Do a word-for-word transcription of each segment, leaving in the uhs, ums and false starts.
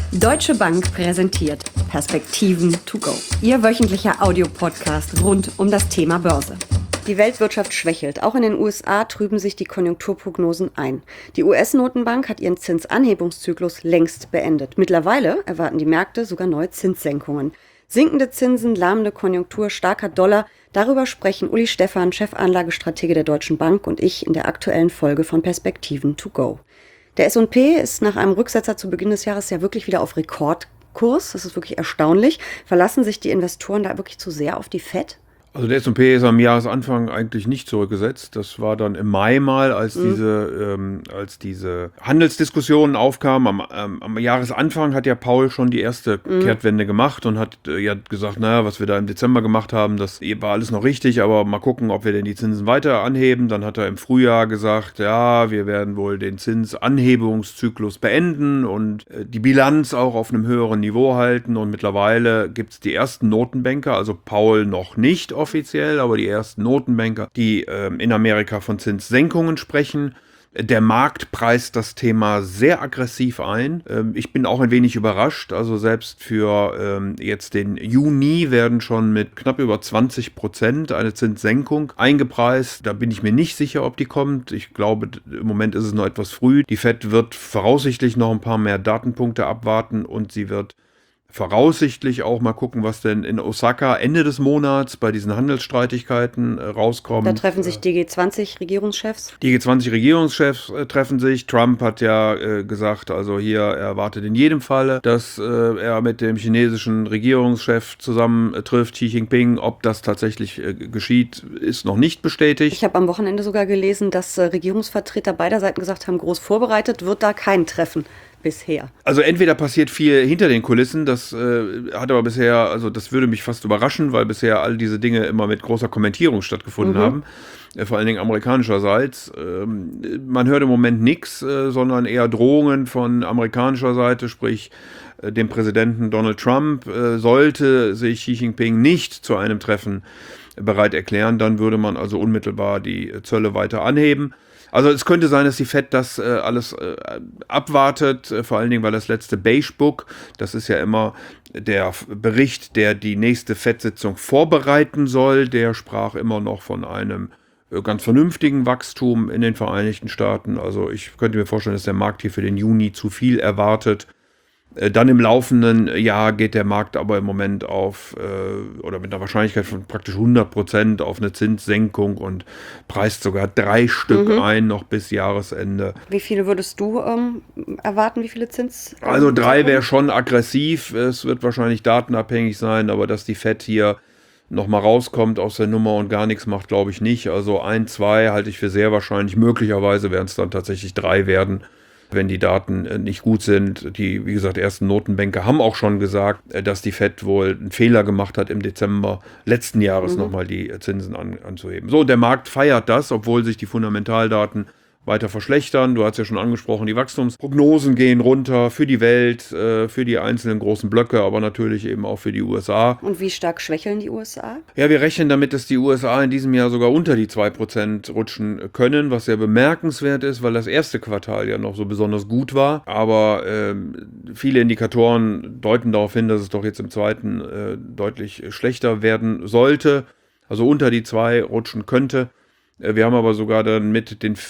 Deutsche Bank präsentiert Perspektiven to go. Ihr wöchentlicher Audiopodcast rund um das Thema Börse. Die Weltwirtschaft schwächelt. Auch in den U S A trüben sich die Konjunkturprognosen ein. Die U S-Notenbank hat ihren Zinsanhebungszyklus längst beendet. Mittlerweile erwarten die Märkte sogar neue Zinssenkungen. Sinkende Zinsen, lahmende Konjunktur, starker Dollar. Darüber sprechen Uli Stephan, Chefanlagestratege der Deutschen Bank, und ich in der aktuellen Folge von Perspektiven to go. Der S und P ist nach einem Rücksetzer zu Beginn des Jahres ja wirklich wieder auf Rekordkurs. Das ist wirklich erstaunlich. Verlassen sich die Investoren da wirklich zu sehr auf die Fed? Also der S und P ist am Jahresanfang eigentlich nicht zurückgesetzt. Das war dann im Mai mal, als mhm. diese ähm, als diese Handelsdiskussionen aufkamen. Am, ähm, am Jahresanfang hat ja Paul schon die erste mhm. Kehrtwende gemacht und hat äh, ja gesagt, naja, was wir da im Dezember gemacht haben, das war alles noch richtig, aber mal gucken, ob wir denn die Zinsen weiter anheben. Dann hat er im Frühjahr gesagt, ja, wir werden wohl den Zinsanhebungszyklus beenden und äh, die Bilanz auch auf einem höheren Niveau halten. Und mittlerweile gibt es die ersten Notenbanker, also Paul noch nicht offiziell, aber die ersten Notenbanker, die ähm, in Amerika von Zinssenkungen sprechen. Der Markt preist das Thema sehr aggressiv ein. Ähm, ich bin auch ein wenig überrascht. Also selbst für ähm, jetzt den Juni werden schon mit knapp über zwanzig Prozent eine Zinssenkung eingepreist. Da bin ich mir nicht sicher, ob die kommt. Ich glaube, im Moment ist es noch etwas früh. Die Fed wird voraussichtlich noch ein paar mehr Datenpunkte abwarten und sie wird voraussichtlich auch mal gucken, was denn in Osaka Ende des Monats bei diesen Handelsstreitigkeiten äh, rauskommt. Da treffen sich die G zwanzig Regierungschefs. Die G zwanzig Regierungschefs äh, treffen sich. Trump hat ja äh, gesagt, also hier, er erwartet in jedem Falle, dass äh, er mit dem chinesischen Regierungschef zusammen äh, trifft, Xi Jinping. Ob das tatsächlich äh, geschieht, ist noch nicht bestätigt. Ich habe am Wochenende sogar gelesen, dass äh, Regierungsvertreter beider Seiten gesagt haben, groß vorbereitet wird da kein Treffen bisher. Also entweder passiert viel hinter den Kulissen, das äh, hat aber bisher, also das würde mich fast überraschen, weil bisher all diese Dinge immer mit großer Kommentierung stattgefunden mhm. haben, äh, vor allen Dingen amerikanischerseits. Ähm, man hört im Moment nichts, äh, sondern eher Drohungen von amerikanischer Seite, sprich äh, dem Präsidenten Donald Trump. Äh, sollte sich Xi Jinping nicht zu einem Treffen bereit erklären, dann würde man also unmittelbar die Zölle weiter anheben. Also es könnte sein, dass die Fed das äh, alles äh, abwartet, äh, vor allen Dingen, weil das letzte Beige Book, das ist ja immer der Bericht, der die nächste Fed-Sitzung vorbereiten soll, der sprach immer noch von einem äh, ganz vernünftigen Wachstum in den Vereinigten Staaten. Also ich könnte mir vorstellen, dass der Markt hier für den Juni zu viel erwartet. Dann im laufenden Jahr geht der Markt aber im Moment auf, äh, oder mit einer Wahrscheinlichkeit von praktisch hundert Prozent auf eine Zinssenkung und preist sogar drei Stück mhm. ein, noch bis Jahresende. Wie viele würdest du ähm, erwarten, wie viele Zins? Ähm, also drei wäre schon aggressiv, es wird wahrscheinlich datenabhängig sein, aber dass die Fed hier nochmal rauskommt aus der Nummer und gar nichts macht, glaube ich nicht. Also ein, zwei halte ich für sehr wahrscheinlich, möglicherweise werden es dann tatsächlich drei werden, wenn die Daten nicht gut sind. Die, wie gesagt, ersten Notenbanker haben auch schon gesagt, dass die Fed wohl einen Fehler gemacht hat, im Dezember letzten Jahres mhm. nochmal die Zinsen an, anzuheben. So, der Markt feiert das, obwohl sich die Fundamentaldaten weiter verschlechtern. Du hast ja schon angesprochen, die Wachstumsprognosen gehen runter für die Welt, äh, für die einzelnen großen Blöcke, aber natürlich eben auch für die U S A. Und wie stark schwächeln die U S A? Ja, wir rechnen damit, dass die U S A in diesem Jahr sogar unter die zwei Prozent rutschen können, was sehr bemerkenswert ist, weil das erste Quartal ja noch so besonders gut war. Aber äh, viele Indikatoren deuten darauf hin, dass es doch jetzt im zweiten äh, deutlich schlechter werden sollte, also unter die zwei rutschen könnte. Wir haben aber sogar dann mit den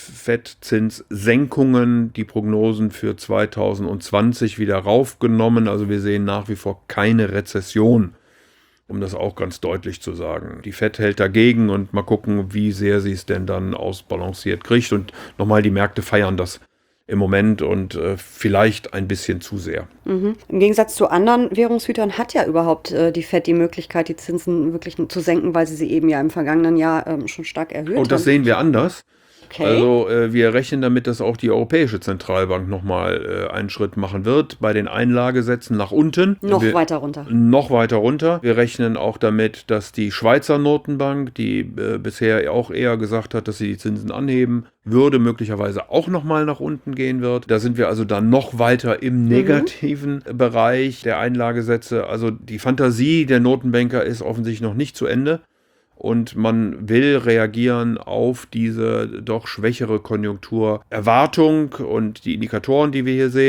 Fed-Zinssenkungen die Prognosen für zwanzig zwanzig wieder raufgenommen. Also wir sehen nach wie vor keine Rezession, um das auch ganz deutlich zu sagen. Die Fed hält dagegen und mal gucken, wie sehr sie es denn dann ausbalanciert kriegt. Und nochmal, die Märkte feiern das im Moment und äh, vielleicht ein bisschen zu sehr. Mhm. Im Gegensatz zu anderen Währungshütern hat ja überhaupt äh, die Fed die Möglichkeit, die Zinsen wirklich zu senken, weil sie sie eben ja im vergangenen Jahr ähm, schon stark erhöht haben. Und das sehen wir anders. Okay. Also äh, wir rechnen damit, dass auch die Europäische Zentralbank nochmal äh, einen Schritt machen wird bei den Einlagesätzen nach unten. Noch wir, weiter runter. Noch weiter runter. Wir rechnen auch damit, dass die Schweizer Notenbank, die äh, bisher auch eher gesagt hat, dass sie die Zinsen anheben würde, möglicherweise auch nochmal nach unten gehen wird. Da sind wir also dann noch weiter im negativen mhm. Bereich der Einlagesätze. Also die Fantasie der Notenbanker ist offensichtlich noch nicht zu Ende. Und man will reagieren auf diese doch schwächere Konjunkturerwartung und die Indikatoren, die wir hier sehen.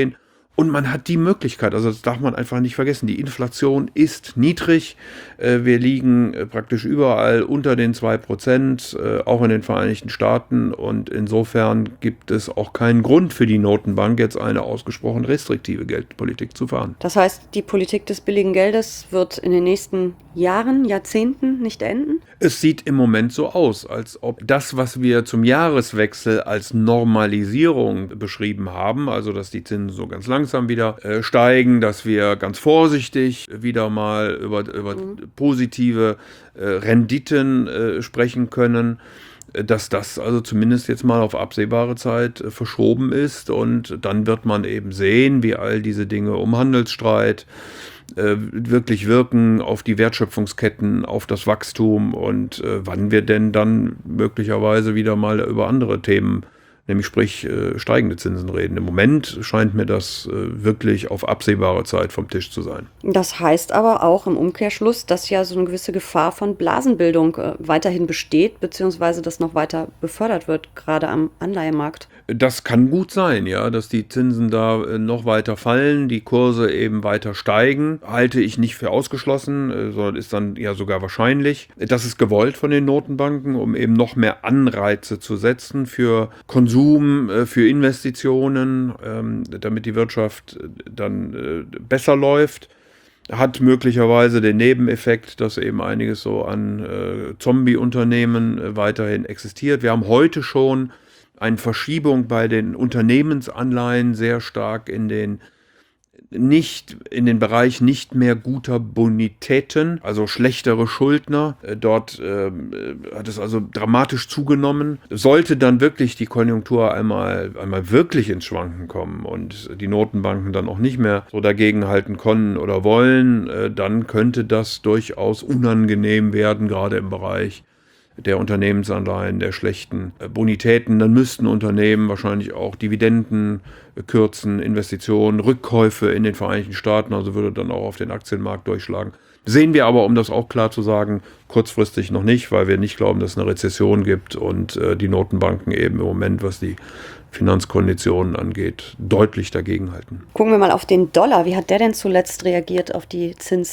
Und man hat die Möglichkeit, also das darf man einfach nicht vergessen, die Inflation ist niedrig. Wir liegen praktisch überall unter den zwei Prozent, auch in den Vereinigten Staaten. Und insofern gibt es auch keinen Grund für die Notenbank, jetzt eine ausgesprochen restriktive Geldpolitik zu fahren. Das heißt, die Politik des billigen Geldes wird in den nächsten Jahren, Jahrzehnten nicht enden? Es sieht im Moment so aus, als ob das, was wir zum Jahreswechsel als Normalisierung beschrieben haben, also dass die Zinsen so ganz langsam wieder äh, steigen, dass wir ganz vorsichtig wieder mal über, über mhm. positive äh, Renditen äh, sprechen können, dass das also zumindest jetzt mal auf absehbare Zeit äh, verschoben ist, und dann wird man eben sehen, wie all diese Dinge um Handelsstreit äh, wirklich wirken auf die Wertschöpfungsketten, auf das Wachstum, und äh, wann wir denn dann möglicherweise wieder mal über andere Themen, nämlich sprich äh, steigende Zinsen reden. Im Moment scheint mir das äh, wirklich auf absehbare Zeit vom Tisch zu sein. Das heißt aber auch im Umkehrschluss, dass ja so eine gewisse Gefahr von Blasenbildung äh, weiterhin besteht, beziehungsweise das noch weiter befördert wird, gerade am Anleihemarkt. Das kann gut sein, ja, dass die Zinsen da äh, noch weiter fallen, die Kurse eben weiter steigen. Halte ich nicht für ausgeschlossen, äh, sondern ist dann ja sogar wahrscheinlich. Das ist gewollt von den Notenbanken, um eben noch mehr Anreize zu setzen für Konsum, für Investitionen, damit die Wirtschaft dann besser läuft. Hat möglicherweise den Nebeneffekt, dass eben einiges so an Zombie-Unternehmen weiterhin existiert. Wir haben heute schon eine Verschiebung bei den Unternehmensanleihen sehr stark in den nicht in den Bereich nicht mehr guter Bonitäten, also schlechtere Schuldner. Dort äh, hat es also dramatisch zugenommen. Sollte dann wirklich die Konjunktur einmal, einmal wirklich ins Schwanken kommen und die Notenbanken dann auch nicht mehr so dagegenhalten können oder wollen, äh, dann könnte das durchaus unangenehm werden, gerade im Bereich der Unternehmensanleihen, der schlechten Bonitäten. Dann müssten Unternehmen wahrscheinlich auch Dividenden kürzen, Investitionen, Rückkäufe in den Vereinigten Staaten, also würde dann auch auf den Aktienmarkt durchschlagen. Sehen wir aber, um das auch klar zu sagen, kurzfristig noch nicht, weil wir nicht glauben, dass es eine Rezession gibt und äh, die Notenbanken eben im Moment, was die Finanzkonditionen angeht, deutlich dagegenhalten. Gucken wir mal auf den Dollar. Wie hat der denn zuletzt reagiert auf die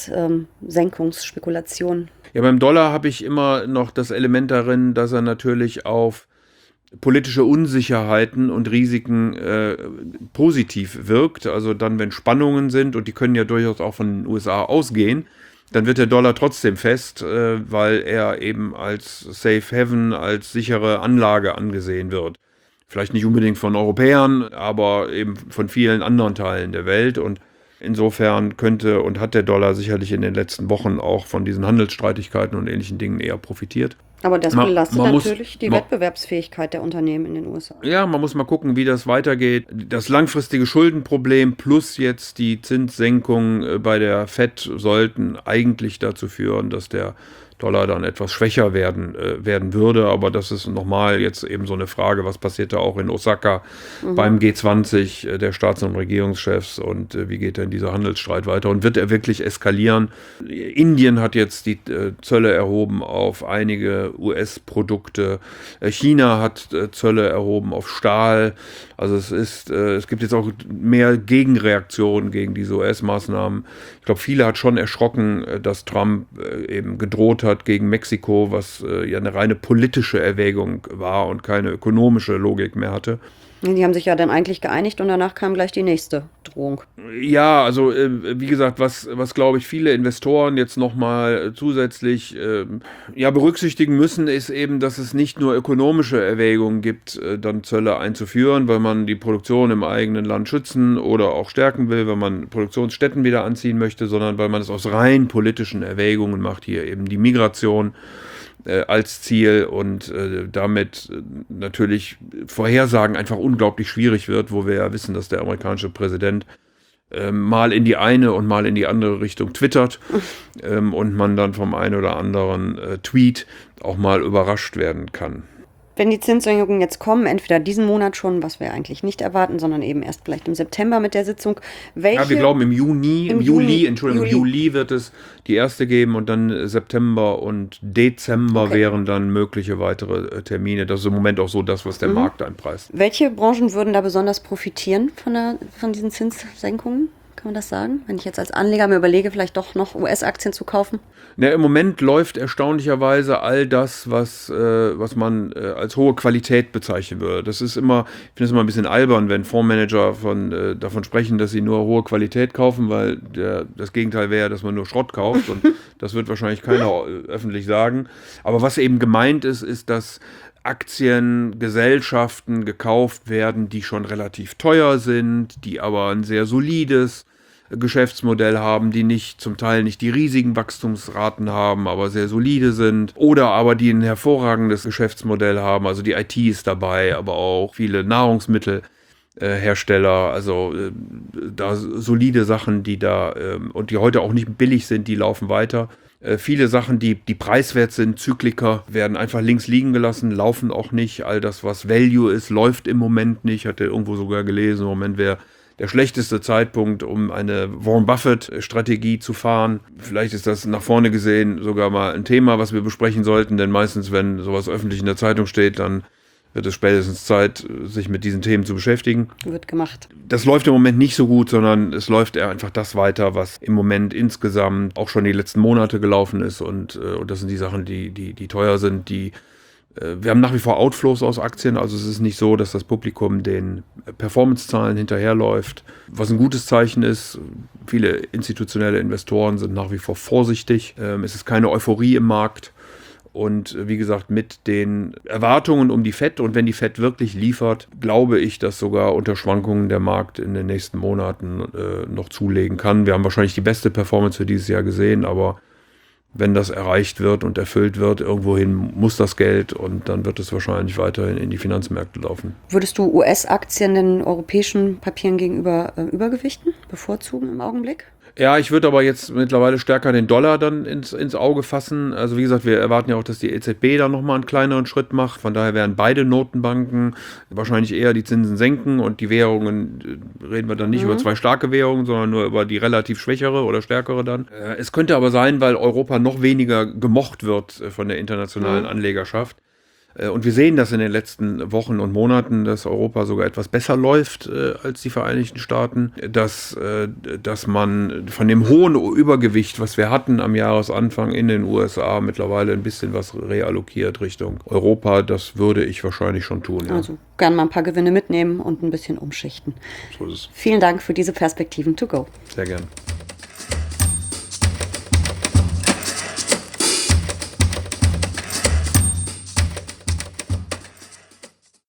Zinssenkungsspekulationen? Ja, beim Dollar habe ich immer noch das Element darin, dass er natürlich auf politische Unsicherheiten und Risiken äh, positiv wirkt. Also dann, wenn Spannungen sind, und die können ja durchaus auch von den U S A ausgehen, dann wird der Dollar trotzdem fest, äh, weil er eben als Safe Haven, als sichere Anlage angesehen wird. Vielleicht nicht unbedingt von Europäern, aber eben von vielen anderen Teilen der Welt. Und insofern könnte und hat der Dollar sicherlich in den letzten Wochen auch von diesen Handelsstreitigkeiten und ähnlichen Dingen eher profitiert. Aber das belastet man, man natürlich muss, die man, Wettbewerbsfähigkeit der Unternehmen in den U S A. Ja, man muss mal gucken, wie das weitergeht. Das langfristige Schuldenproblem plus jetzt die Zinssenkung bei der Fed sollten eigentlich dazu führen, dass der Dollar dann etwas schwächer werden, äh, werden würde. Aber das ist nochmal jetzt eben so eine Frage, was passiert da auch in Osaka mhm. beim G zwanzig äh, der Staats- und Regierungschefs, und äh, wie geht denn dieser Handelsstreit weiter und wird er wirklich eskalieren? Indien hat jetzt die äh, Zölle erhoben auf einige U S-Produkte. Äh, China hat äh, Zölle erhoben auf Stahl. Also es ist, äh, es gibt jetzt auch mehr Gegenreaktionen gegen diese U S-Maßnahmen. Ich glaube, viele hat schon erschrocken, äh, dass Trump äh, eben gedroht hat gegen Mexiko, was äh, ja eine reine politische Erwägung war und keine ökonomische Logik mehr hatte. Die haben sich ja dann eigentlich geeinigt und danach kam gleich die nächste Drohung. Ja, also äh, wie gesagt, was, was glaube ich viele Investoren jetzt nochmal zusätzlich äh, ja, berücksichtigen müssen, ist eben, dass es nicht nur ökonomische Erwägungen gibt, äh, dann Zölle einzuführen, weil man die Produktion im eigenen Land schützen oder auch stärken will, weil man Produktionsstätten wieder anziehen möchte, sondern weil man es aus rein politischen Erwägungen macht, hier eben die Migration als Ziel, und äh, damit äh, natürlich Vorhersagen einfach unglaublich schwierig wird, wo wir ja wissen, dass der amerikanische Präsident äh, mal in die eine und mal in die andere Richtung twittert ähm, und man dann vom einen oder anderen äh, Tweet auch mal überrascht werden kann. Wenn die Zinssenkungen jetzt kommen, entweder diesen Monat schon, was wir eigentlich nicht erwarten, sondern eben erst vielleicht im September mit der Sitzung. Welche, ja, wir glauben im Juni, im, im Juli, Juli, Entschuldigung, Juli. im Juli wird es die erste geben und dann September und Dezember okay. wären dann mögliche weitere Termine. Das ist im Moment auch so das, was der mhm. Markt einpreist. Welche Branchen würden da besonders profitieren von, der, von diesen Zinssenkungen? Kann man das sagen? Wenn ich jetzt als Anleger mir überlege, vielleicht doch noch U S-Aktien zu kaufen? Na, im Moment läuft erstaunlicherweise all das, was, äh, was man äh, als hohe Qualität bezeichnen würde. Das ist immer, ich finde es immer ein bisschen albern, wenn Fondsmanager von, äh, davon sprechen, dass sie nur hohe Qualität kaufen, weil der, das Gegenteil wäre, dass man nur Schrott kauft und das wird wahrscheinlich keiner äh, öffentlich sagen. Aber was eben gemeint ist, ist, dass Aktien, Gesellschaften gekauft werden, die schon relativ teuer sind, die aber ein sehr solides Geschäftsmodell haben, die nicht zum Teil nicht die riesigen Wachstumsraten haben, aber sehr solide sind, oder aber die ein hervorragendes Geschäftsmodell haben, also die I T ist dabei, aber auch viele Nahrungsmittelhersteller, also äh, da solide Sachen, die da äh, und die heute auch nicht billig sind, die laufen weiter. Äh, viele Sachen, die, die preiswert sind, Zykliker, werden einfach links liegen gelassen, laufen auch nicht. All das, was Value ist, läuft im Moment nicht. Ich hatte irgendwo sogar gelesen, im Moment wäre der schlechteste Zeitpunkt, um eine Warren Buffett-Strategie zu fahren. Vielleicht ist das nach vorne gesehen sogar mal ein Thema, was wir besprechen sollten, denn meistens, wenn sowas öffentlich in der Zeitung steht, dann wird es spätestens Zeit, sich mit diesen Themen zu beschäftigen. Wird gemacht. Das läuft im Moment nicht so gut, sondern es läuft eher einfach das weiter, was im Moment insgesamt auch schon die letzten Monate gelaufen ist. Und, und das sind die Sachen, die, die, die teuer sind, die wir haben nach wie vor Outflows aus Aktien, also es ist nicht so, dass das Publikum den Performance-Zahlen hinterherläuft, was ein gutes Zeichen ist. Viele institutionelle Investoren sind nach wie vor vorsichtig. Es ist keine Euphorie im Markt und wie gesagt, mit den Erwartungen um die Fed und wenn die Fed wirklich liefert, glaube ich, dass sogar unter Schwankungen der Markt in den nächsten Monaten äh, noch zulegen kann. Wir haben wahrscheinlich die beste Performance für dieses Jahr gesehen, aber wenn das erreicht wird und erfüllt wird, irgendwohin muss das Geld und dann wird es wahrscheinlich weiterhin in die Finanzmärkte laufen. Würdest du U S-Aktien den europäischen Papieren gegenüber äh, übergewichten, bevorzugen im Augenblick? Ja, ich würde aber jetzt mittlerweile stärker den Dollar dann ins, ins Auge fassen. Also wie gesagt, wir erwarten ja auch, dass die E Z B da nochmal einen kleineren Schritt macht. Von daher werden beide Notenbanken wahrscheinlich eher die Zinsen senken und die Währungen, reden wir dann nicht mhm. über zwei starke Währungen, sondern nur über die relativ schwächere oder stärkere dann. Es könnte aber sein, weil Europa noch weniger gemocht wird von der internationalen mhm. Anlegerschaft. Und wir sehen das in den letzten Wochen und Monaten, dass Europa sogar etwas besser läuft äh, als die Vereinigten Staaten, dass, äh, dass man von dem hohen Übergewicht, was wir hatten am Jahresanfang in den U S A, mittlerweile ein bisschen was reallokiert Richtung Europa. Das würde ich wahrscheinlich schon tun. Ja. Also gern mal ein paar Gewinne mitnehmen und ein bisschen umschichten. So ist es. Vielen Dank für diese Perspektiven to go. Sehr gern.